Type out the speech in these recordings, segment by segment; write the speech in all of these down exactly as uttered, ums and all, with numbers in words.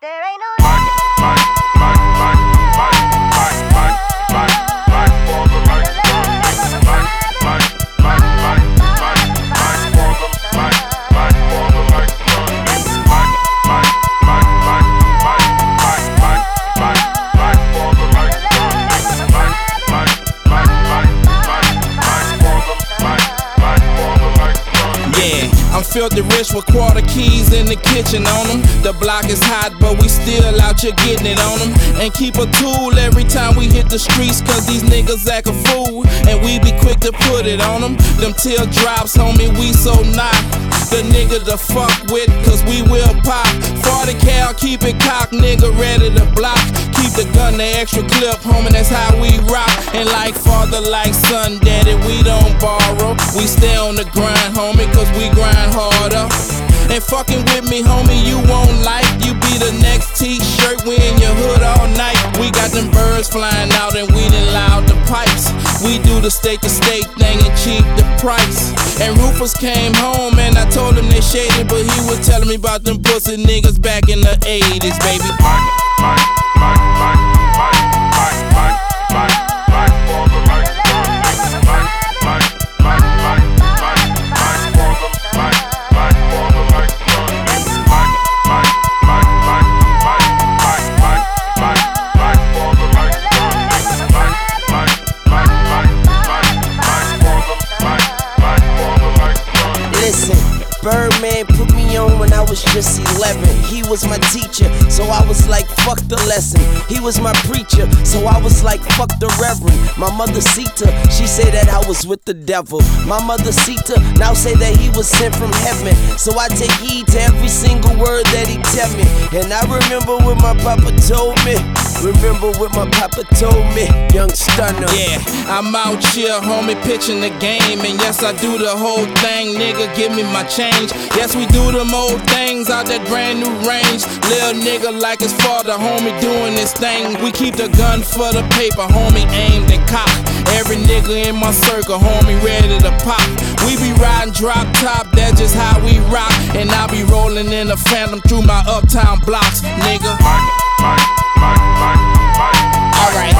There ain't no light. I'm filthy rich with quarter keys in the kitchen on them. The block is hot, but we still out here getting it on them. And keep a tool every time we hit the streets, cause these niggas act a fool, and we be quick to put it on them. Them tear drops, homie, we so not the nigga to fuck with, cause we will pop. forty cal, keep it cocked, nigga ready to block. Keep the gun, the extra clip, homie, that's how we rock. And like father, like son, daddy, we don't borrow. We stay on the grind, homie, cause we grind harder. And fucking with me, homie, you won't like. You be the next t-shirt, we in your hood all night. We got them birds flying out and we done loud the pipes. We do the state to state thing and cheap the price. And Rufus came home and I told him they shaded, but he was telling me about them pussy niggas back in the eighties, baby. Listen, Birdman put me on when I was just eleven. He was my teacher, so I was like, fuck the lesson. He was my preacher, so I was like, fuck the reverend. My mother Sita, she said that I was with the devil. My mother Sita now say that he was sent from heaven. So I take heed to every single word that he tell me. And I remember what my papa told me. Remember what my papa told me, young stunner. Yeah, I'm out here, homie, pitching the game. And yes, I do the whole thing, nigga, give me my change. Yes, we do them old things out that brand new range. Lil' nigga like his father, homie, doing this thing. We keep the gun for the paper, homie, aimed and cocked. Every nigga in my circle, homie, ready to pop. We be riding drop top, that's just how we rock. And I be rolling in a phantom through my uptown blocks, nigga. Alright.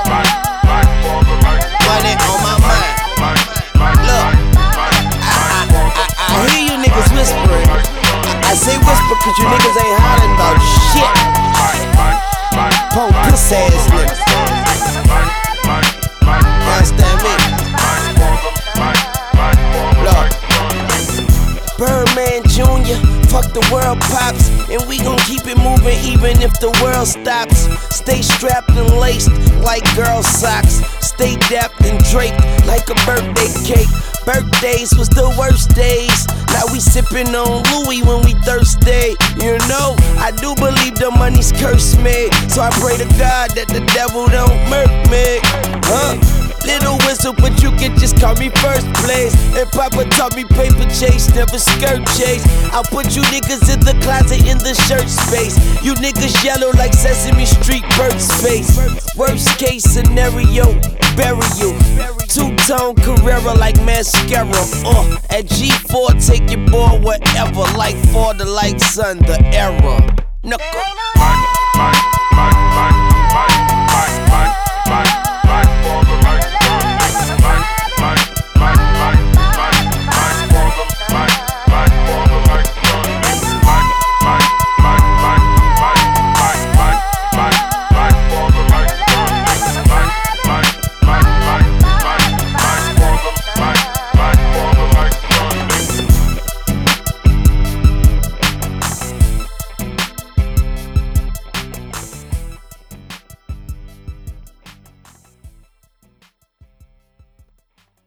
Money on my mind. Look, I, I, I, I hear you niggas whispering. I say whisper cause you niggas ain't hollering about shit. Punk piss ass niggas. Understand me? Look, Birdman Junior, fuck the world pops, and we gon' keep it moving even if the world stops. Stay strapped and laced like girl socks. Stay dapped and draped like a birthday cake. Birthdays was the worst days. Now we sippin' on Louis when we thirsty. You know, I do believe the money's cursed me, so I pray to God that the devil don't murk me. Huh? Little whistle, but you can just call me first place. And Papa taught me paper chase, never skirt chase. I'll put you niggas in the closet in the shirt space. You niggas yellow like Sesame Street bird space. Worst case scenario, bury you. Two-tone Carrera like mascara. Uh, at G four, take your boy wherever. Like father, like son, the era.